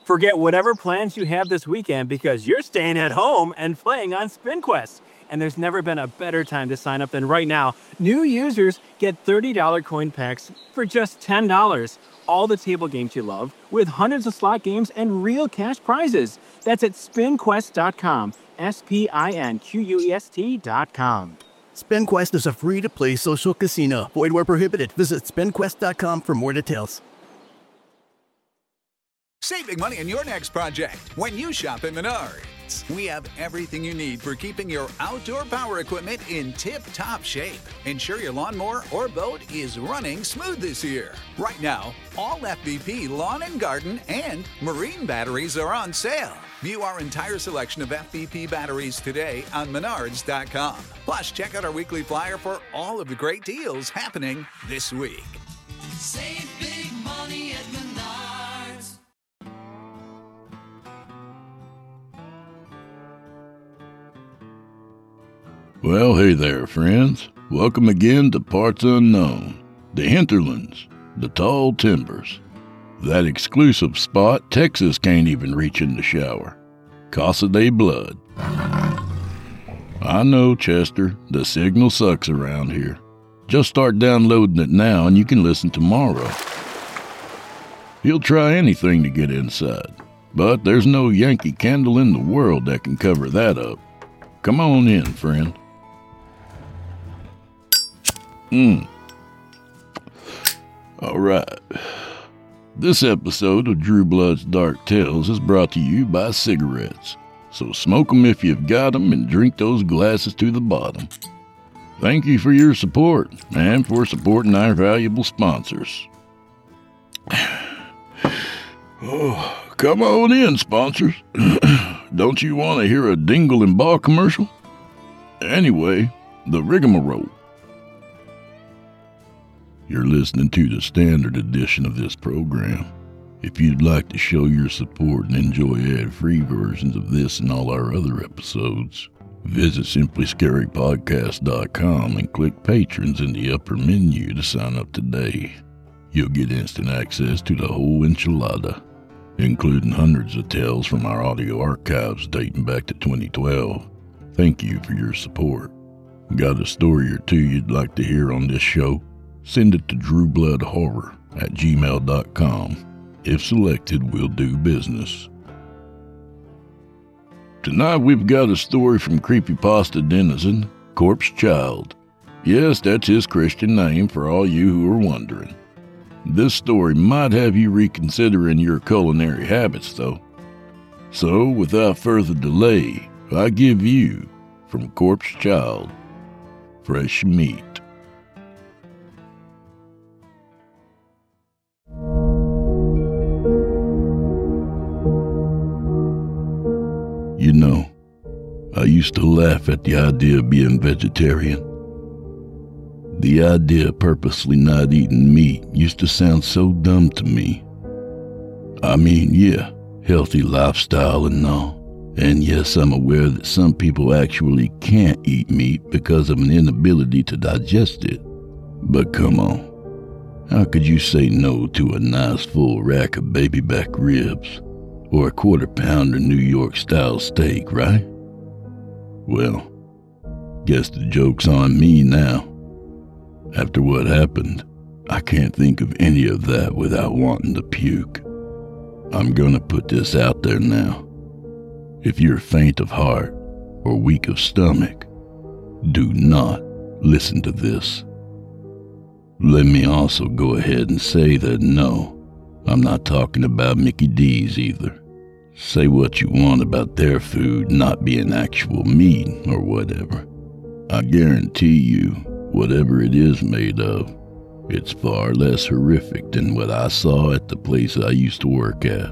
Forget whatever plans you have this weekend because you're staying at home and playing on SpinQuest. And there's never been a better time to sign up than right now. New users get $30 coin packs for just $10. All the table games you love, with hundreds of slot games and real cash prizes. That's at spinquest.com. SPINQUEST.com. SpinQuest is a free-to-play social casino. Void where prohibited. Visit spinquest.com for more details. Saving money on your next project when you shop at Menards. We have everything you need for keeping your outdoor power equipment in tip-top shape. Ensure your lawnmower or boat is running smooth this year. Right now, all FVP lawn and garden and marine batteries are on sale. View our entire selection of FVP batteries today on Menards.com. Plus, check out our weekly flyer for all of the great deals happening this week. Save big money at Menards. Well, hey there, friends. Welcome again to Parts Unknown, the hinterlands, the tall timbers, that exclusive spot Texas can't even reach in the shower, Casa de Blood. I know, Chester, the signal sucks around here. Just start downloading it now and you can listen tomorrow. He'll try anything to get inside, but there's no Yankee Candle in the world that can cover that up. Come on in, friend. All right. This episode of Drew Blood's Dark Tales is brought to you by cigarettes. So smoke 'em if you've got 'em and drink those glasses to the bottom. Thank you for your support and for supporting our valuable sponsors. Oh, come on in, sponsors. Don't you want to hear a Dingle and Ball commercial? Anyway, the rigmarole. You're listening to the standard edition of this program. If you'd like to show your support and enjoy ad-free versions of this and all our other episodes, visit simplyscarypodcast.com and click Patrons in the upper menu to sign up today. You'll get instant access to the whole enchilada, including hundreds of tales from our audio archives dating back to 2012. Thank you for your support. Got a story or two you'd like to hear on this show? Send it to drewbloodhorror@gmail.com. If selected, we'll do business. Tonight we've got a story from Creepypasta Denizen, Corpse Child. Yes, that's his Christian name for all you who are wondering. This story might have you reconsidering your culinary habits, though. So, without further delay, I give you, from Corpse Child, Fresh Meat. You know, I used to laugh at the idea of being vegetarian. The idea of purposely not eating meat used to sound so dumb to me. I mean, yeah, healthy lifestyle and all. And yes, I'm aware that some people actually can't eat meat because of an inability to digest it. But come on, how could you say no to a nice full rack of baby back ribs? Or a quarter-pounder New York-style steak, right? Well, guess the joke's on me now. After what happened, I can't think of any of that without wanting to puke. I'm gonna put this out there now. If you're faint of heart or weak of stomach, do not listen to this. Let me also go ahead and say that no, I'm not talking about Mickey D's either. Say what you want about their food not being actual meat or whatever. I guarantee you, whatever it is made of, it's far less horrific than what I saw at the place I used to work at.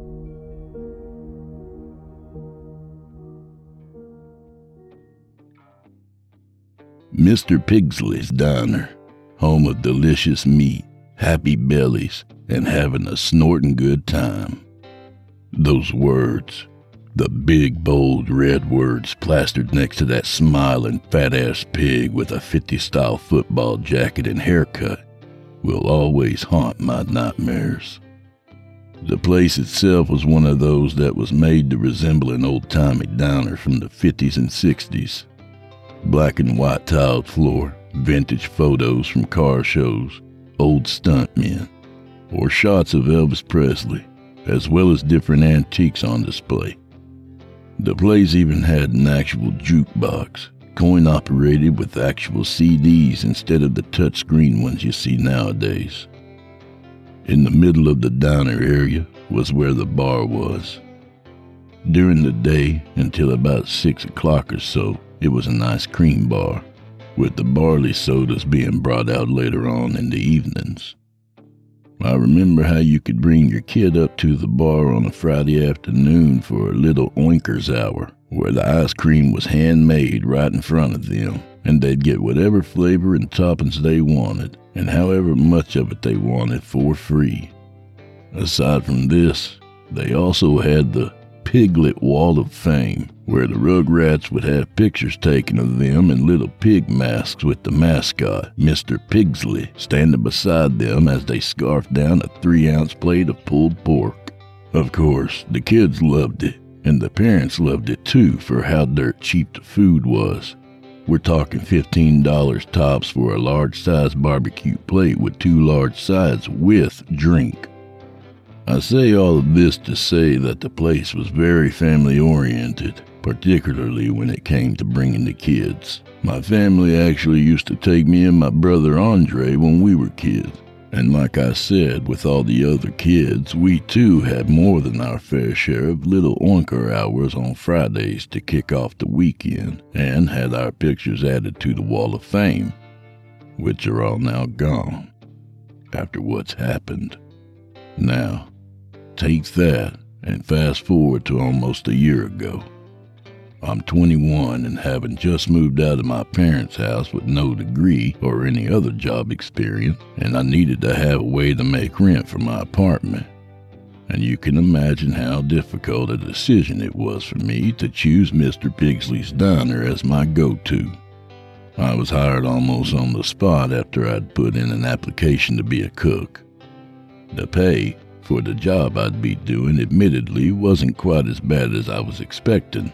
Mr. Pigsley's Diner, home of delicious meat, happy bellies, and having a snorting good time. Those words, the big, bold red words plastered next to that smiling, fat-ass pig with a 50s-style football jacket and haircut, will always haunt my nightmares. The place itself was one of those that was made to resemble an old-timey diner from the 50s and 60s. Black and white tiled floor, vintage photos from car shows, old stuntmen, or shots of Elvis Presley, as well as different antiques on display. The place even had an actual jukebox, coin-operated with actual CDs instead of the touchscreen ones you see nowadays. In the middle of the diner area was where the bar was. During the day, until about 6 o'clock or so, it was an ice cream bar, with the barley sodas being brought out later on in the evenings. I remember how you could bring your kid up to the bar on a Friday afternoon for a little oinkers hour, where the ice cream was handmade right in front of them, and they'd get whatever flavor and toppings they wanted, and however much of it they wanted for free. Aside from this, they also had the Piglet Wall of Fame, where the Rugrats would have pictures taken of them in little pig masks with the mascot, Mr. Pigsley, standing beside them as they scarfed down a 3-ounce plate of pulled pork. Of course, the kids loved it, and the parents loved it too for how dirt cheap the food was. We're talking $15 tops for a large-sized barbecue plate with 2 large sides with drink. I say all of this to say that the place was very family-oriented, particularly when it came to bringing the kids. My family actually used to take me and my brother Andre when we were kids, and like I said, with all the other kids, we too had more than our fair share of little oinker hours on Fridays to kick off the weekend, and had our pictures added to the Wall of Fame, which are all now gone, after what's happened. Now, take that and fast forward to almost a year ago. I'm 21 and having just moved out of my parents' house with no degree or any other job experience, and I needed to have a way to make rent for my apartment. And you can imagine how difficult a decision it was for me to choose Mr. Pigsley's Diner as my go-to. I was hired almost on the spot after I'd put in an application to be a cook. The pay for the job I'd be doing admittedly wasn't quite as bad as I was expecting.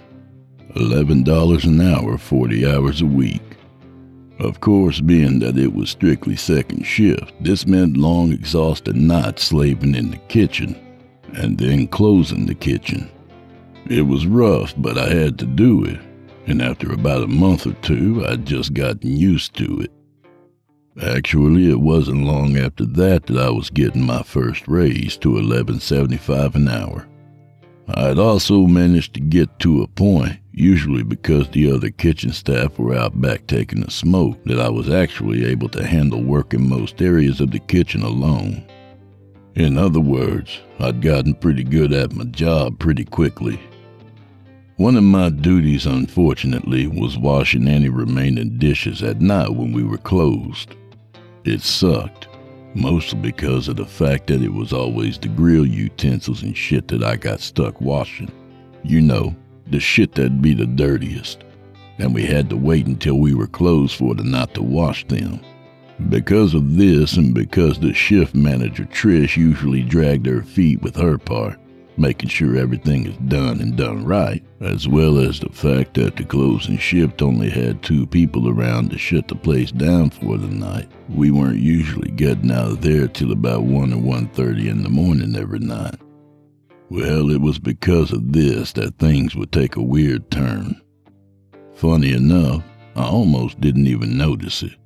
$11 an hour, 40 hours a week. Of course, being that it was strictly second shift, this meant long, exhausted nights slaving in the kitchen, and then closing the kitchen. It was rough, but I had to do it, and after about a month or two, I'd just gotten used to it. Actually, it wasn't long after that I was getting my first raise to $11.75 an hour. I'd also managed to get to a point, usually because the other kitchen staff were out back taking a smoke, that I was actually able to handle work in most areas of the kitchen alone. In other words, I'd gotten pretty good at my job pretty quickly. One of my duties, unfortunately, was washing any remaining dishes at night when we were closed. It sucked, mostly because of the fact that it was always the grill utensils and shit that I got stuck washing. You know, the shit that'd be the dirtiest. And we had to wait until we were closed for the night to wash them. Because of this, and because the shift manager Trish usually dragged her feet with her part, making sure everything is done and done right, as well as the fact that the closing shift only had 2 people around to shut the place down for the night, we weren't usually getting out of there till about 1 or 1:30 in the morning every night. Well, it was because of this that things would take a weird turn. Funny enough, I almost didn't even notice it.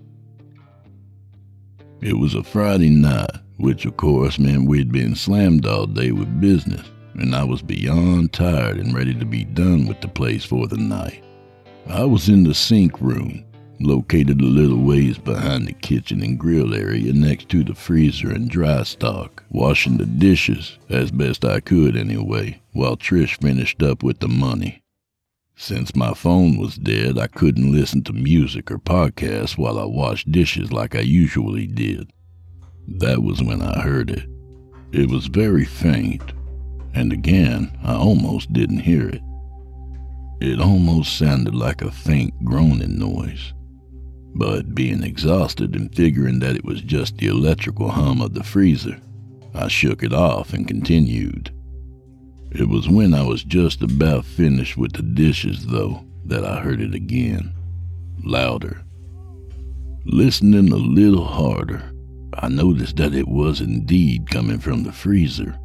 It was a Friday night, which of course meant we'd been slammed all day with business, and I was beyond tired and ready to be done with the place for the night. I was in the sink room, located a little ways behind the kitchen and grill area next to the freezer and dry stock, washing the dishes, as best I could anyway, while Trish finished up with the money. Since my phone was dead, I couldn't listen to music or podcasts while I washed dishes like I usually did. That was when I heard it. It was very faint, and again, I almost didn't hear it. It almost sounded like a faint groaning noise. But being exhausted and figuring that it was just the electrical hum of the freezer, I shook it off and continued. It was when I was just about finished with the dishes, though, that I heard it again, louder. Listening a little harder, I noticed that it was indeed coming from the freezer.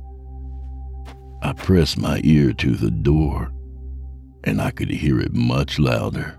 I pressed my ear to the door, and I could hear it much louder.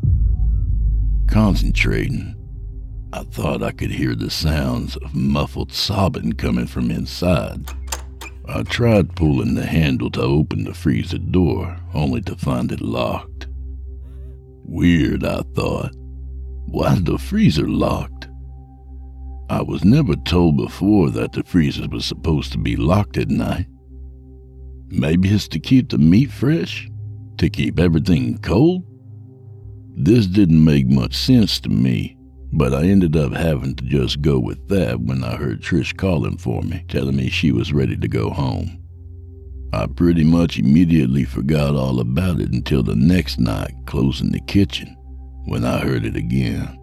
Concentrating, I thought I could hear the sounds of muffled sobbing coming from inside. I tried pulling the handle to open the freezer door, only to find it locked. Weird, I thought. Why's the freezer locked? I was never told before that the freezer was supposed to be locked at night. Maybe it's to keep the meat fresh? To keep everything cold? This didn't make much sense to me, but I ended up having to just go with that when I heard Trish calling for me, telling me she was ready to go home. I pretty much immediately forgot all about it until the next night, closing the kitchen, when I heard it again.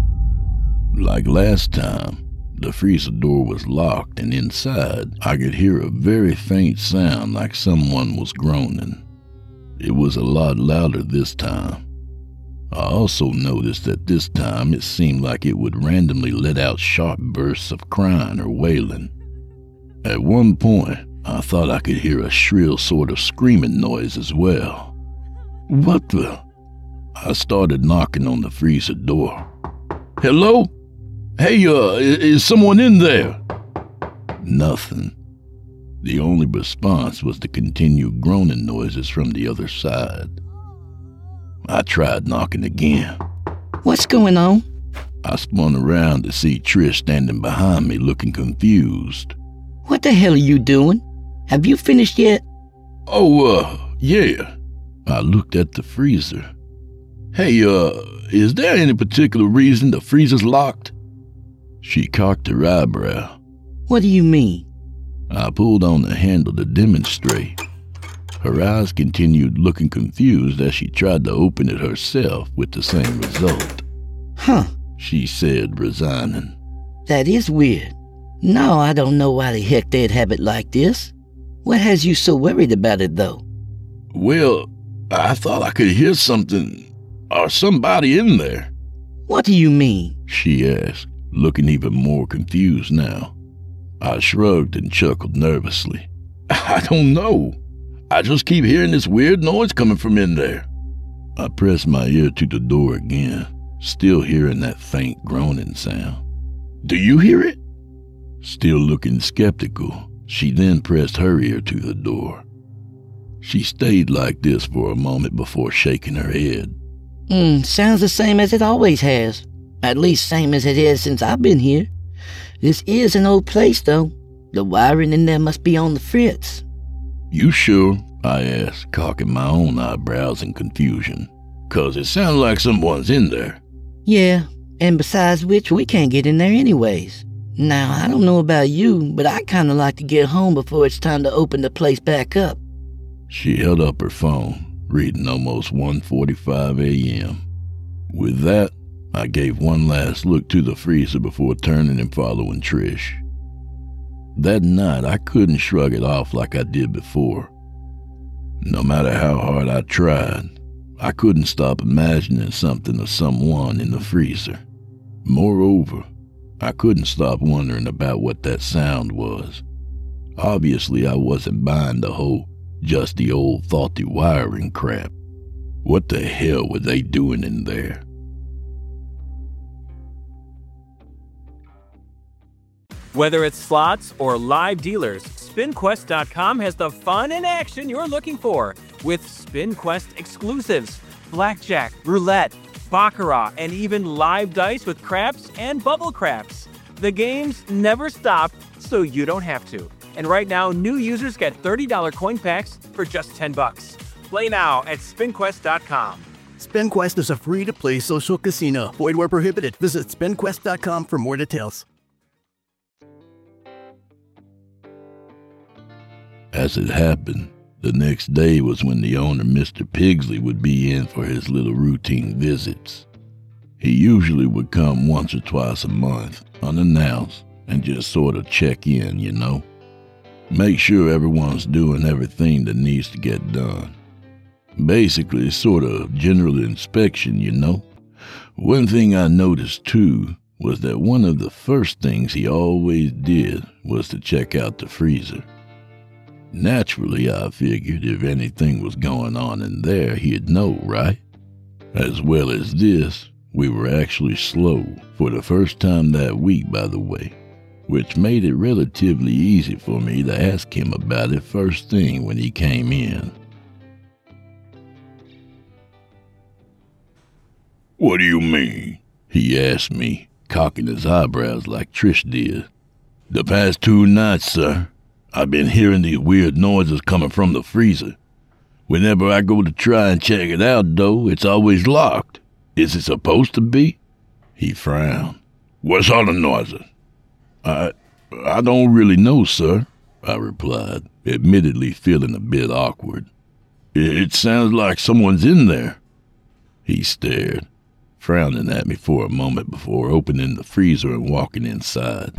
Like last time, the freezer door was locked, and inside I could hear a very faint sound like someone was groaning. It was a lot louder this time. I also noticed that this time it seemed like it would randomly let out sharp bursts of crying or wailing. At one point, I thought I could hear a shrill sort of screaming noise as well. What the? I started knocking on the freezer door. Hello? Hey, is someone in there? Nothing. The only response was the continued groaning noises from the other side. I tried knocking again. What's going on? I spun around to see Trish standing behind me looking confused. What the hell are you doing? Have you finished yet? Yeah. I looked at the freezer. Hey, is there any particular reason the freezer's locked? She cocked her eyebrow. What do you mean? I pulled on the handle to demonstrate. Her eyes continued looking confused as she tried to open it herself with the same result. Huh, she said, resigning. That is weird. No, I don't know why the heck they'd have it like this. What has you so worried about it, though? Well, I thought I could hear something, or somebody in there. What do you mean? She asked, looking even more confused now. I shrugged and chuckled nervously. I don't know. I just keep hearing this weird noise coming from in there. I pressed my ear to the door again, still hearing that faint groaning sound. Do you hear it? Still looking skeptical, she then pressed her ear to the door. She stayed like this for a moment before shaking her head. Sounds the same as it always has. At least same as it has since I've been here. This is an old place, though. The wiring in there must be on the fritz. You sure? I asked, cocking my own eyebrows in confusion. 'Cause it sounded like someone's in there. Yeah, and besides which, we can't get in there anyways. Now, I don't know about you, but I kinda like to get home before it's time to open the place back up. She held up her phone, reading almost 1:45 a.m. With that, I gave one last look to the freezer before turning and following Trish. That night, I couldn't shrug it off like I did before. No matter how hard I tried, I couldn't stop imagining something or someone in the freezer. Moreover, I couldn't stop wondering about what that sound was. Obviously, I wasn't buying the whole just the old faulty wiring crap. What the hell were they doing in there? Whether it's slots or live dealers, SpinQuest.com has the fun and action you're looking for with SpinQuest exclusives, blackjack, roulette, baccarat, and even live dice with craps and bubble craps. The games never stop, so you don't have to. And right now, new users get $30 coin packs for just $10. Play now at SpinQuest.com. SpinQuest is a free-to-play social casino. Void where prohibited. Visit SpinQuest.com for more details. As it happened, the next day was when the owner, Mr. Pigsley, would be in for his little routine visits. He usually would come once or twice a month, unannounced, and just sort of check in, Make sure everyone's doing everything that needs to get done. Basically, sort of general inspection, you know. One thing I noticed, too, was that one of the first things he always did was to check out the freezer. Naturally, I figured if anything was going on in there, he'd know, right? As well as this, we were actually slow for the first time that week, by the way, which made it relatively easy for me to ask him about it first thing when he came in. "What do you mean?" he asked me, cocking his eyebrows like Trish did. "The past 2 nights, sir, I've been hearing these weird noises coming from the freezer. Whenever I go to try and check it out, though, it's always locked. Is it supposed to be?" He frowned. "What sort of noises?" I don't really know, sir," I replied, admittedly feeling a bit awkward. "It sounds like someone's in there." He stared, frowning at me for a moment before opening the freezer and walking inside.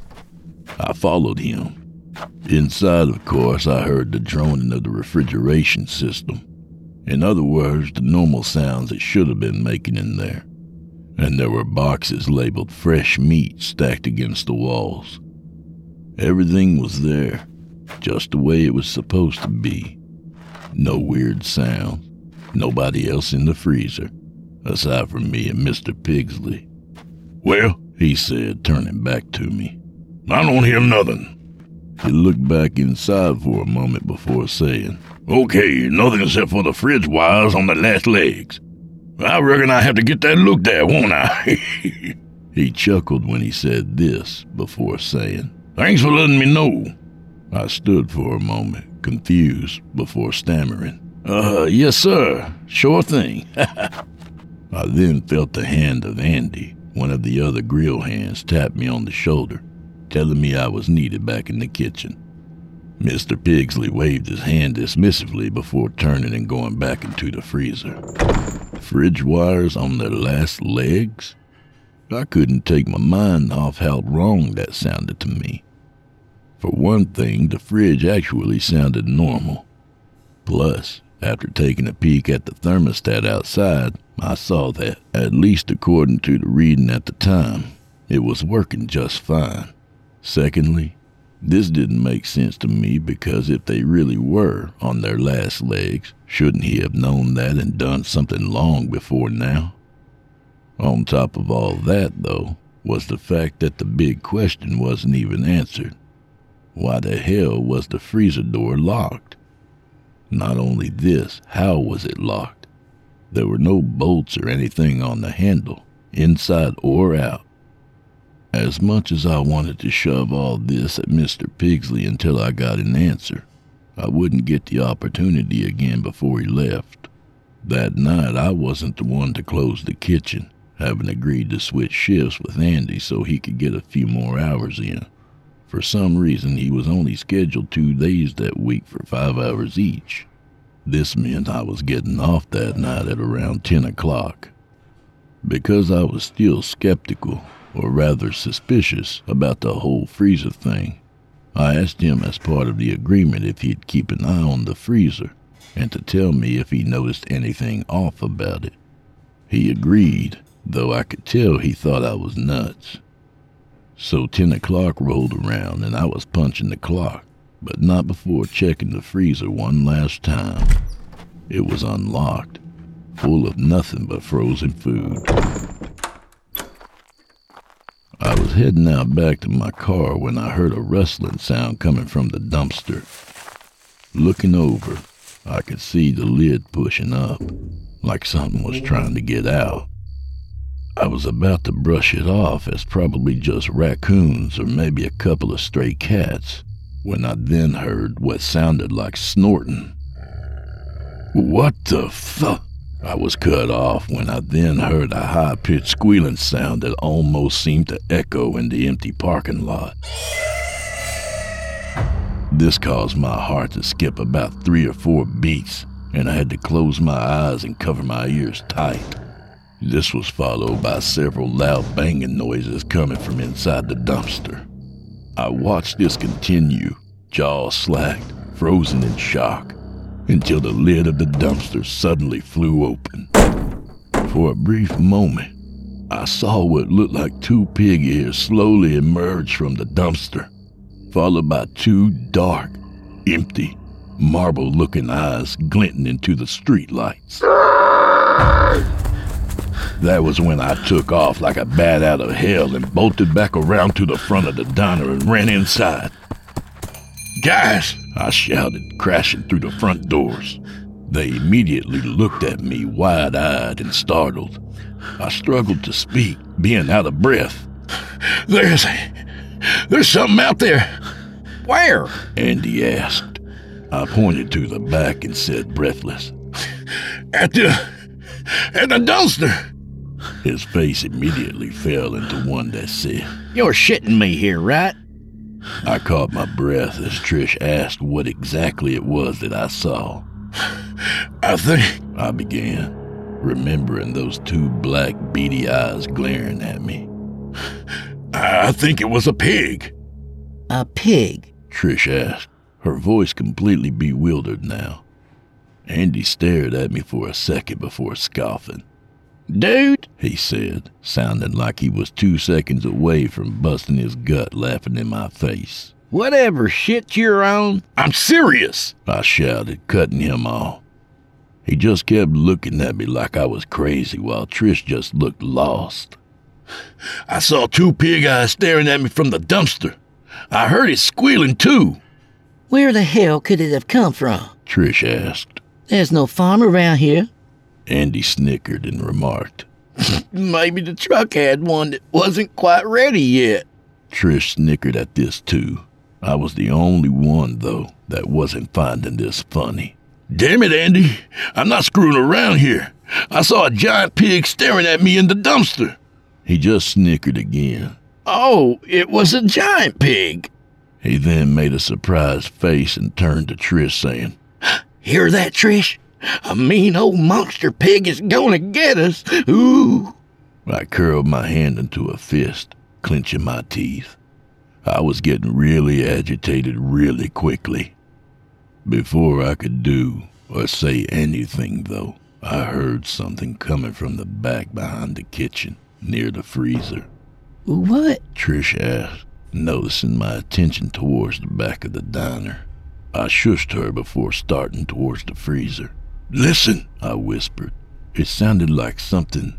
I followed him. Inside, of course, I heard the droning of the refrigeration system. In other words, the normal sounds it should have been making in there. And there were boxes labeled fresh meat stacked against the walls. Everything was there, just the way it was supposed to be. No weird sounds, nobody else in the freezer, aside from me and Mr. Pigsley. "Well," he said, turning back to me, "I don't hear nothing." He looked back inside for a moment before saying, "Okay, nothing except for the fridge wires on the last legs. I reckon I have to get that looked at, won't I?" He chuckled when he said this before saying, "Thanks for letting me know." I stood for a moment, confused, before stammering, Yes, sir. Sure thing." I then felt the hand of Andy, one of the other grill hands, tap me on the shoulder, telling me I was needed back in the kitchen. Mr. Pigsley waved his hand dismissively before turning and going back into the freezer. Fridge wires on their last legs? I couldn't take my mind off how wrong that sounded to me. For one thing, the fridge actually sounded normal. Plus, after taking a peek at the thermostat outside, I saw that, at least according to the reading at the time, it was working just fine. Secondly, this didn't make sense to me because if they really were on their last legs, shouldn't he have known that and done something long before now? On top of all that, though, was the fact that the big question wasn't even answered. Why the hell was the freezer door locked? Not only this, how was it locked? There were no bolts or anything on the handle, inside or out. As much as I wanted to shove all this at Mr. Pigsley until I got an answer, I wouldn't get the opportunity again before he left. That night, I wasn't the one to close the kitchen, having agreed to switch shifts with Andy so he could get a few more hours in. For some reason, he was only scheduled 2 days that week for 5 hours each. This meant I was getting off that night at around 10 o'clock. Because I was still skeptical, or rather suspicious, about the whole freezer thing, I asked him as part of the agreement if he'd keep an eye on the freezer and to tell me if he noticed anything off about it. He agreed, though I could tell he thought I was nuts. So 10 o'clock rolled around and I was punching the clock, but not before checking the freezer one last time. It was unlocked, full of nothing but frozen food. I was heading out back to my car when I heard a rustling sound coming from the dumpster. Looking over, I could see the lid pushing up, like something was trying to get out. I was about to brush it off as probably just raccoons or maybe a couple of stray cats, when I then heard what sounded like snorting. "What the fuck?" I was cut off when I then heard a high-pitched squealing sound that almost seemed to echo in the empty parking lot. This caused my heart to skip about 3 or 4 beats, and I had to close my eyes and cover my ears tight. This was followed by several loud banging noises coming from inside the dumpster. I watched this continue, jaw slacked, frozen in shock, until the lid of the dumpster suddenly flew open. For a brief moment, I saw what looked like 2 pig ears slowly emerge from the dumpster, followed by 2 dark, empty, marble-looking eyes glinting into the streetlights. That was when I took off like a bat out of hell and bolted back around to the front of the diner and ran inside. "Guys!" I shouted, crashing through the front doors. They immediately looked at me wide-eyed and startled. I struggled to speak, being out of breath. There's something out there." "Where?" Andy asked. I pointed to the back and said, breathless, At the dumpster." His face immediately fell into one that said, "You're shitting me here, right?" I caught my breath as Trish asked what exactly it was that I saw. I began, remembering those 2 black, beady eyes glaring at me. I think it was a pig." "A pig?" Trish asked, her voice completely bewildered now. Andy stared at me for a second before scoffing. "Dude," he said, sounding like he was 2 seconds away from busting his gut laughing in my face. "whatever shit you're on." "I'm serious," I shouted, cutting him off. He just kept looking at me like I was crazy while Trish just looked lost. "I saw 2 pig eyes staring at me from the dumpster. I heard it squealing too." "Where the hell could it have come from?" Trish asked. "There's no farm around here." Andy snickered and remarked, "Maybe the truck had one that wasn't quite ready yet." Trish snickered at this too. I was the only one, though, that wasn't finding this funny. "Damn it, Andy, I'm not screwing around here. I saw a giant pig staring at me in the dumpster." He just snickered again. "Oh, it was a giant pig." He then made a surprised face and turned to Trish saying, "Hear that, Trish? A mean old monster pig is gonna get us. Ooh." I curled my hand into a fist, clenching my teeth. I was getting really agitated really quickly. Before I could do or say anything, though, I heard something coming from the back behind the kitchen, near the freezer. "What?" Trish asked, noticing my attention towards the back of the diner. I shushed her before starting towards the freezer. "Listen," I whispered. It sounded like something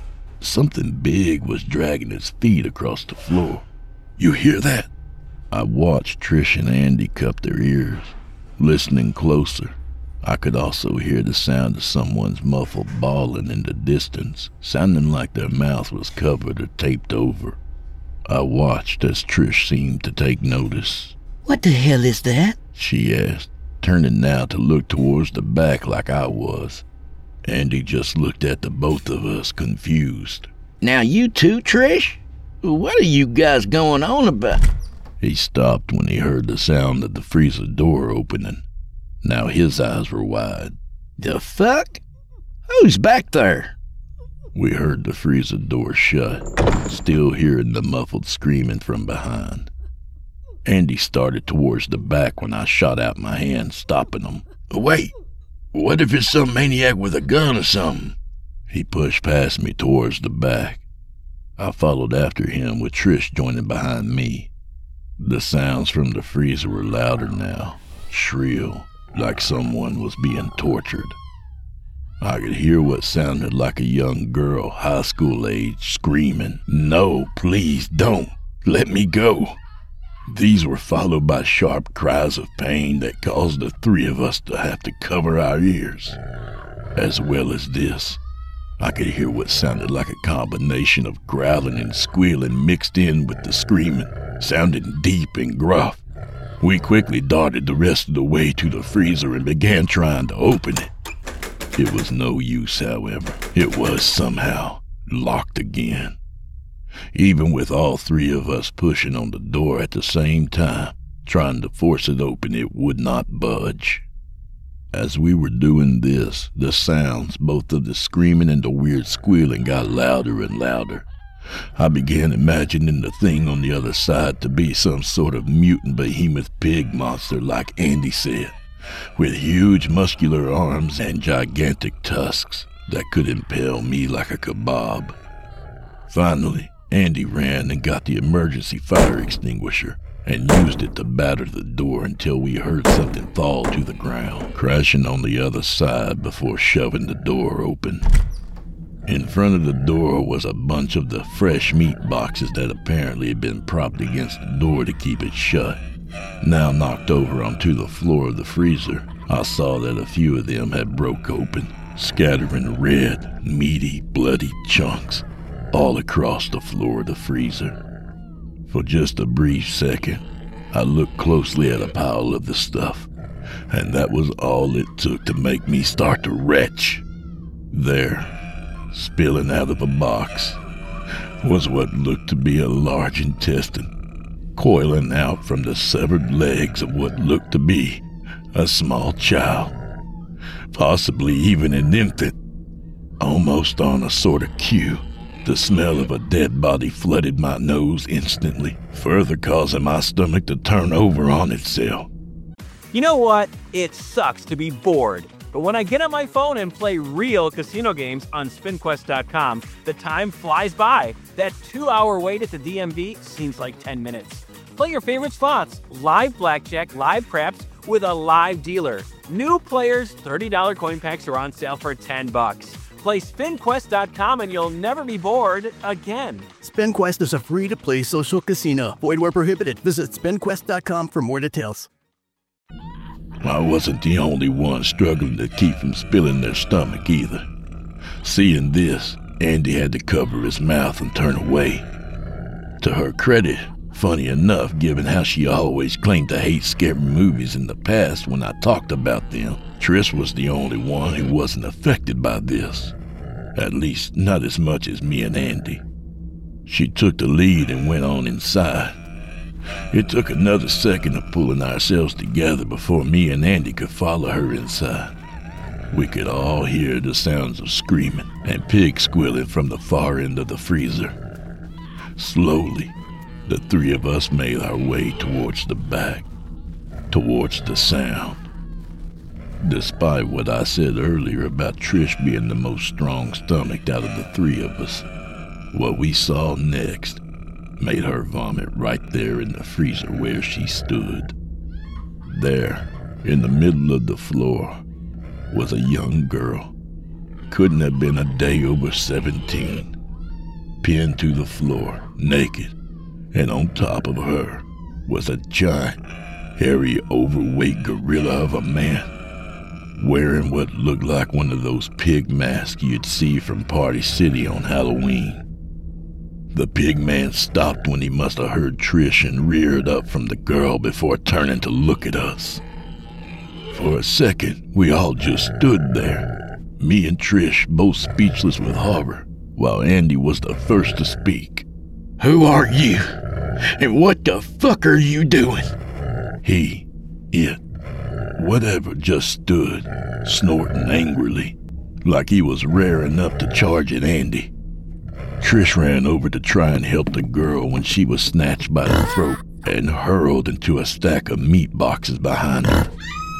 big was dragging its feet across the floor. "You hear that?" I watched Trish and Andy cup their ears, listening closer. I could also hear the sound of someone's muffled bawling in the distance, sounding like their mouth was covered or taped over. I watched as Trish seemed to take notice. "What the hell is that?" she asked, turning now to look towards the back like I was. Andy just looked at the both of us, confused. "Now you two, Trish? What are you guys going on about?" He stopped when he heard the sound of the freezer door opening. Now his eyes were wide. "The fuck? Who's back there?" We heard the freezer door shut, still hearing the muffled screaming from behind. Andy started towards the back when I shot out my hand, stopping him. "Wait, what if it's some maniac with a gun or something?" He pushed past me towards the back. I followed after him with Trish joining behind me. The sounds from the freezer were louder now, shrill, like someone was being tortured. I could hear what sounded like a young girl, high school age, screaming, "No, please don't, let me go." These were followed by sharp cries of pain that caused the 3 of us to have to cover our ears. As well as this, I could hear what sounded like a combination of growling and squealing mixed in with the screaming, sounding deep and gruff. We quickly darted the rest of the way to the freezer and began trying to open it. It was no use, however. It was somehow locked again. Even with all 3 of us pushing on the door at the same time, trying to force it open, it would not budge. As we were doing this, the sounds, both of the screaming and the weird squealing, got louder and louder. I began imagining the thing on the other side to be some sort of mutant behemoth pig monster like Andy said, with huge muscular arms and gigantic tusks that could impale me like a kebab. Finally, Andy ran and got the emergency fire extinguisher and used it to batter the door until we heard something fall to the ground, crashing on the other side before shoving the door open. In front of the door was a bunch of the fresh meat boxes that apparently had been propped against the door to keep it shut. Now knocked over onto the floor of the freezer, I saw that a few of them had broke open, scattering red, meaty, bloody chunks all across the floor of the freezer. For just a brief second, I looked closely at a pile of the stuff, and that was all it took to make me start to retch. There, spilling out of a box, was what looked to be a large intestine, coiling out from the severed legs of what looked to be a small child, possibly even an infant. Almost on a sort of cue, the smell of a dead body flooded my nose instantly, further causing my stomach to turn over on itself. You know what? It sucks to be bored. But when I get on my phone and play real casino games on SpinQuest.com, the time flies by. That 2-hour wait at the DMV seems like 10 minutes. Play your favorite slots, live blackjack, live craps, with a live dealer. New players, $30 coin packs are on sale for $10. Play SpinQuest.com and you'll never be bored again. SpinQuest is a free-to-play social casino. Void where prohibited. Visit SpinQuest.com for more details. I wasn't the only one struggling to keep from spilling their stomach either. Seeing this, Andy had to cover his mouth and turn away. To her credit, funny enough, given how she always claimed to hate scary movies in the past when I talked about them, Trish was the only one who wasn't affected by this. At least, not as much as me and Andy. She took the lead and went on inside. It took another second of pulling ourselves together before me and Andy could follow her inside. We could all hear the sounds of screaming and pigs squealing from the far end of the freezer. Slowly, the three of us made our way towards the back, towards the sound. Despite what I said earlier about Trish being the most strong-stomached out of the three of us, what we saw next made her vomit right there in the freezer where she stood. There, in the middle of the floor, was a young girl. Couldn't have been a day over 17. Pinned to the floor, naked, and on top of her was a giant, hairy, overweight gorilla of a man, wearing what looked like one of those pig masks you'd see from Party City on Halloween. The pig man stopped when he must have heard Trish and reared up from the girl before turning to look at us. For a second, we all just stood there, me and Trish both speechless with horror, while Andy was the first to speak. Who are you? And what the fuck are you doing? It, whatever just stood, snorting angrily, like he was raring up to charge at Andy. Trish ran over to try and help the girl when she was snatched by the throat and hurled into a stack of meat boxes behind her.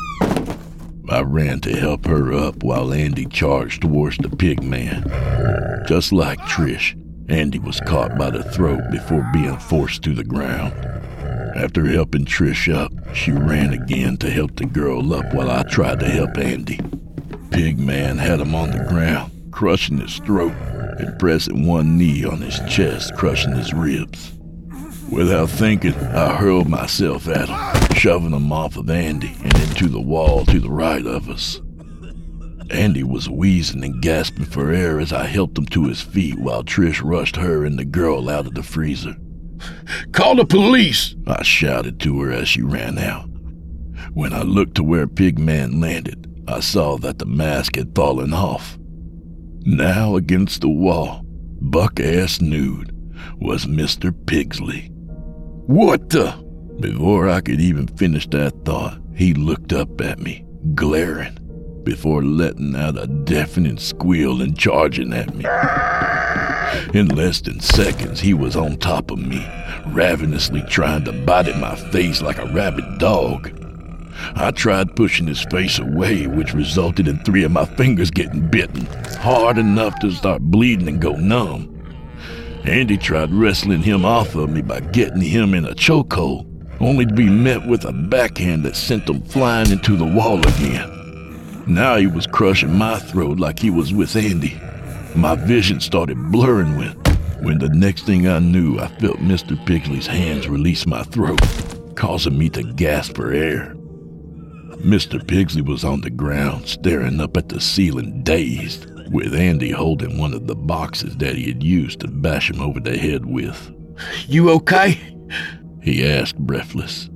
I ran to help her up while Andy charged towards the pig man. Just like Trish, Andy was caught by the throat before being forced to the ground. After helping Trish up, she ran again to help the girl up while I tried to help Andy. Pig man had him on the ground, crushing his throat and pressing one knee on his chest, crushing his ribs. Without thinking, I hurled myself at him, shoving him off of Andy and into the wall to the right of us. Andy was wheezing and gasping for air as I helped him to his feet while Trish rushed her and the girl out of the freezer. Call the police! I shouted to her as she ran out. When I looked to where Pigman landed, I saw that the mask had fallen off. Now against the wall, buck-ass nude, was Mr. Pigsley. What the? Before I could even finish that thought, he looked up at me, glaring, before letting out a deafening squeal and charging at me. In less than seconds, he was on top of me, ravenously trying to bite at my face like a rabid dog. I tried pushing his face away, which resulted in 3 of my fingers getting bitten, hard enough to start bleeding and go numb. Andy tried wrestling him off of me by getting him in a chokehold, only to be met with a backhand that sent him flying into the wall again. Now he was crushing my throat like he was with Andy. My vision started blurring when the next thing I knew, I felt Mr. Pigsley's hands release my throat, causing me to gasp for air. Mr. Pigsley was on the ground, staring up at the ceiling, dazed, with Andy holding one of the boxes that he had used to bash him over the head with. You okay? He asked, breathless.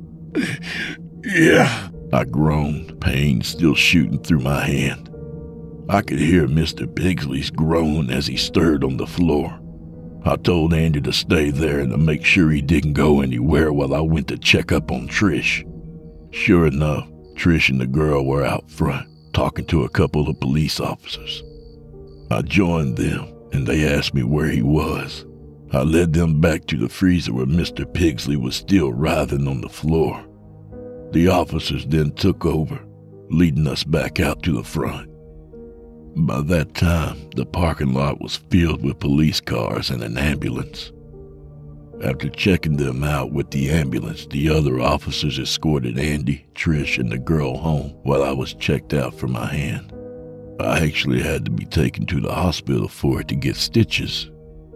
Yeah, I groaned, pain still shooting through my hand. I could hear Mr. Pigsley's groan as he stirred on the floor. I told Andy to stay there and to make sure he didn't go anywhere while I went to check up on Trish. Sure enough, Trish and the girl were out front, talking to a couple of police officers. I joined them, and they asked me where he was. I led them back to the freezer where Mr. Pigsley was still writhing on the floor. The officers then took over, leading us back out to the front. By that time, the parking lot was filled with police cars and an ambulance. After checking them out with the ambulance, the other officers escorted Andy, Trish, and the girl home while I was checked out for my hand. I actually had to be taken to the hospital for it to get stitches.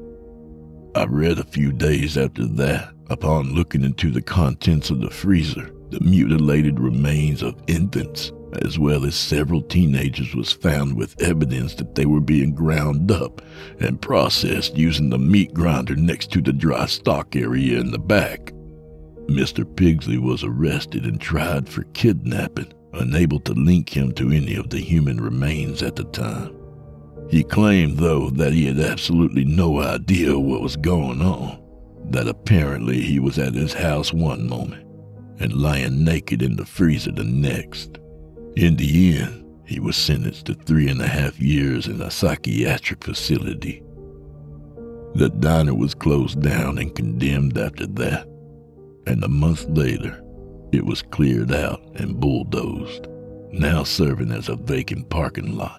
I read a few days after that, upon looking into the contents of the freezer, the mutilated remains of infants, as well as several teenagers, was found with evidence that they were being ground up and processed using the meat grinder next to the dry stock area in the back. Mr. Pigsley was arrested and tried for kidnapping, unable to link him to any of the human remains at the time. He claimed, though, that he had absolutely no idea what was going on, that apparently he was at his house one moment and lying naked in the freezer the next. In the end, he was sentenced to 3.5 years in a psychiatric facility. The diner was closed down and condemned after that, and a month later, it was cleared out and bulldozed, now serving as a vacant parking lot.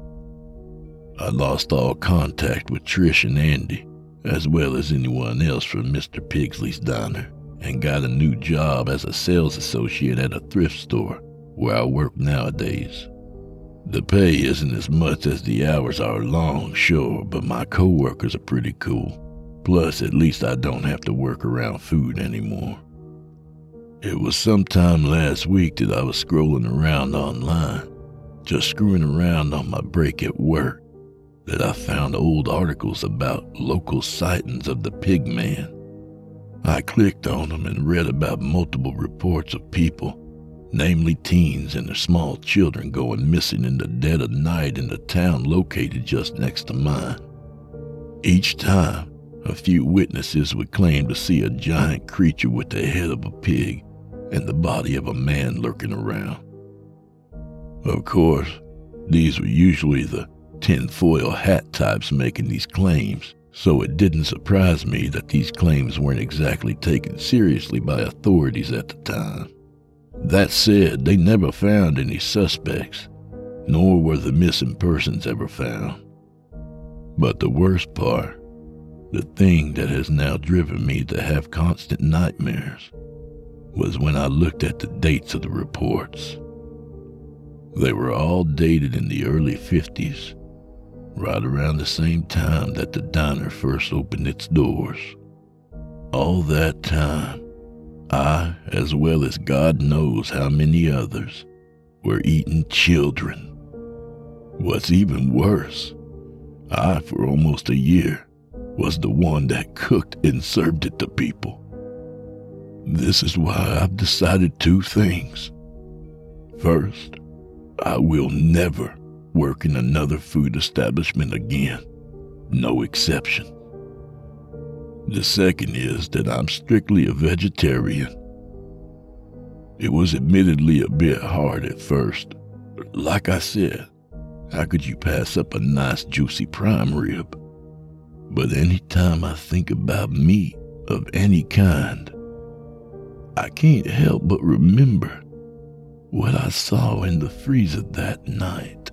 I lost all contact with Trish and Andy, as well as anyone else from Mr. Pigsley's diner, and got a new job as a sales associate at a thrift store, where I work nowadays. The pay isn't as much as the hours are long, sure, but my co-workers are pretty cool. Plus, at least I don't have to work around food anymore. It was sometime last week that I was scrolling around online, just screwing around on my break at work, that I found old articles about local sightings of the Pig Man. I clicked on them and read about multiple reports of people, namely teens and their small children, going missing in the dead of night in the town located just next to mine. Each time, a few witnesses would claim to see a giant creature with the head of a pig and the body of a man lurking around. Of course, these were usually the tinfoil hat types making these claims, so it didn't surprise me that these claims weren't exactly taken seriously by authorities at the time. That said, they never found any suspects, nor were the missing persons ever found. But the worst part, the thing that has now driven me to have constant nightmares, was when I looked at the dates of the reports. They were all dated in the early 50s, right around the same time that the diner first opened its doors. All that time, I, as well as God knows how many others, were eating children. What's even worse, I, for almost a year, was the one that cooked and served it to people. This is why I've decided 2 things. First, I will never work in another food establishment again, no exception. The second is that I'm strictly a vegetarian. It was admittedly a bit hard at first. Like I said, how could you pass up a nice juicy prime rib? But any time I think about meat of any kind, I can't help but remember what I saw in the freezer that night.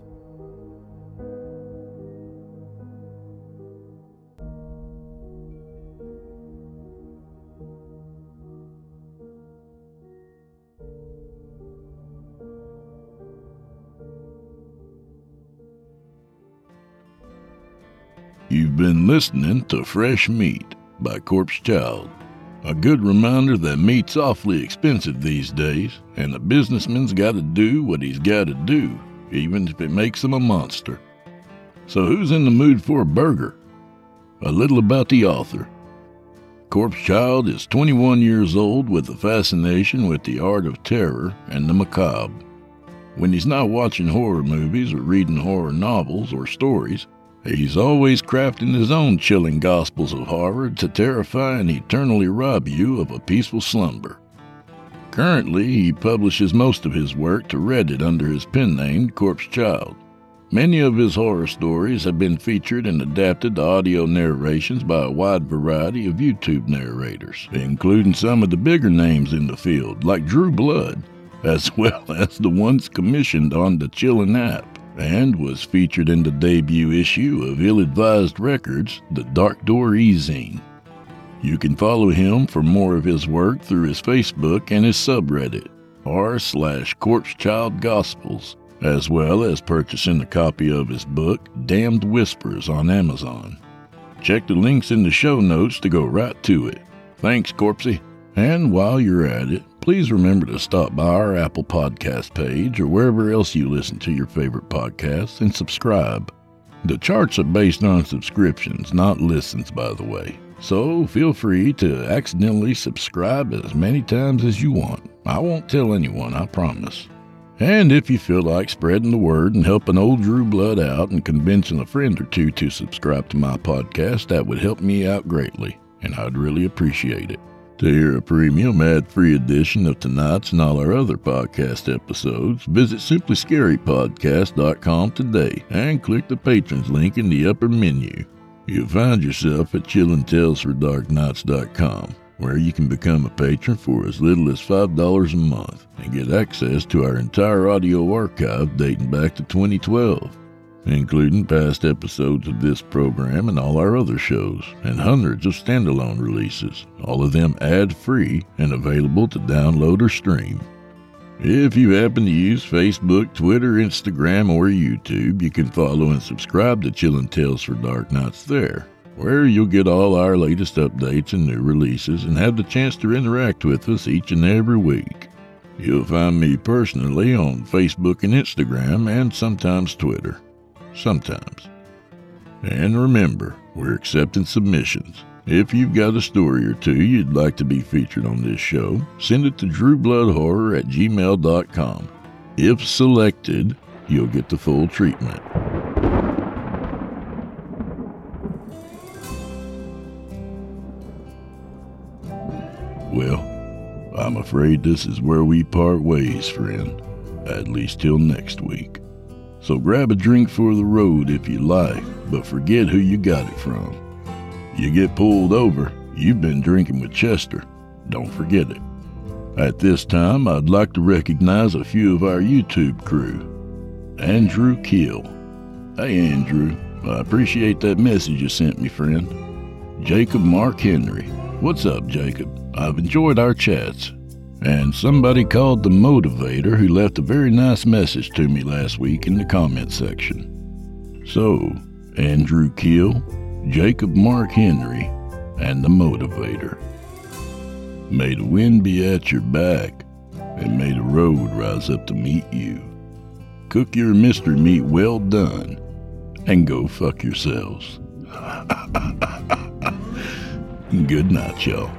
You've been listening to Fresh Meat by Corpse Child. A good reminder that meat's awfully expensive these days, and the businessman's got to do what he's got to do, even if it makes him a monster. So who's in the mood for a burger? A little about the author. Corpse Child is 21 years old with a fascination with the art of terror and the macabre. When he's not watching horror movies or reading horror novels or stories, he's always crafting his own chilling gospels of horror to terrify and eternally rob you of a peaceful slumber. Currently, he publishes most of his work to Reddit under his pen name Corpse Child. Many of his horror stories have been featured and adapted to audio narrations by a wide variety of YouTube narrators, including some of the bigger names in the field, like Drew Blood, as well as the ones commissioned on the Chillin' app, and was featured in the debut issue of Ill-Advised Records, the Dark Door E-Zine. You can follow him for more of his work through his Facebook and his subreddit, r/Corpse Child Gospels, as well as purchasing a copy of his book, Damned Whispers, on Amazon. Check the links in the show notes to go right to it. Thanks, Corpsey. And while you're at it, please remember to stop by our Apple Podcast page or wherever else you listen to your favorite podcasts and subscribe. The charts are based on subscriptions, not listens, by the way. So feel free to accidentally subscribe as many times as you want. I won't tell anyone, I promise. And if you feel like spreading the word and helping old Drew Blood out and convincing a friend or two to subscribe to my podcast, that would help me out greatly, and I'd really appreciate it. To hear a premium ad-free edition of tonight's and all our other podcast episodes, visit simplyscarypodcast.com today and click the patrons link in the upper menu. You'll find yourself at chillintalesfordarknights.com, where you can become a patron for as little as $5 a month and get access to our entire audio archive dating back to 2012. Including past episodes of this program and all our other shows, and hundreds of standalone releases, all of them ad-free and available to download or stream. If you happen to use Facebook, Twitter, Instagram, or YouTube, you can follow and subscribe to Chillin' Tales for Dark Nights there, where you'll get all our latest updates and new releases and have the chance to interact with us each and every week. You'll find me personally on Facebook and Instagram, and sometimes Twitter. Sometimes. And remember, we're accepting submissions. If you've got a story or two you'd like to be featured on this show, send it to drewbloodhorror@gmail.com. If selected, you'll get the full treatment. Well, I'm afraid this is where we part ways, friend. At least till next week. So grab a drink for the road if you like, but forget who you got it from. You get pulled over, you've been drinking with Chester. Don't forget it. At this time, I'd like to recognize a few of our YouTube crew. Andrew Keel. Hey, Andrew. I appreciate that message you sent me, friend. Jacob Mark Henry. What's up, Jacob? I've enjoyed our chats. And somebody called The Motivator who left a very nice message to me last week in the comment section. So, Andrew Keel, Jacob Mark Henry, and The Motivator. May the wind be at your back, and may the road rise up to meet you. Cook your mystery meat well done, and go fuck yourselves. Good night, y'all.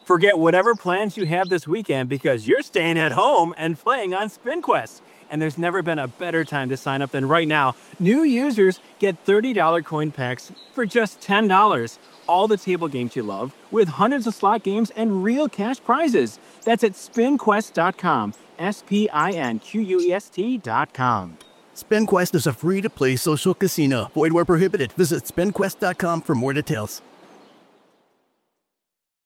Forget whatever plans you have this weekend because you're staying at home and playing on SpinQuest. And there's never been a better time to sign up than right now. New users get $30 coin packs for just $10. All the table games you love, with hundreds of slot games and real cash prizes. That's at spinquest.com. SPINQUEST.com. SpinQuest is a free-to-play social casino. Void where prohibited. Visit spinquest.com for more details.